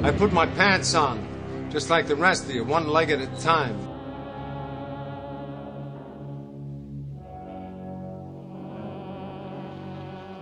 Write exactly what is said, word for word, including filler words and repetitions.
I put my pants on, just like the rest of you, one leg at a time.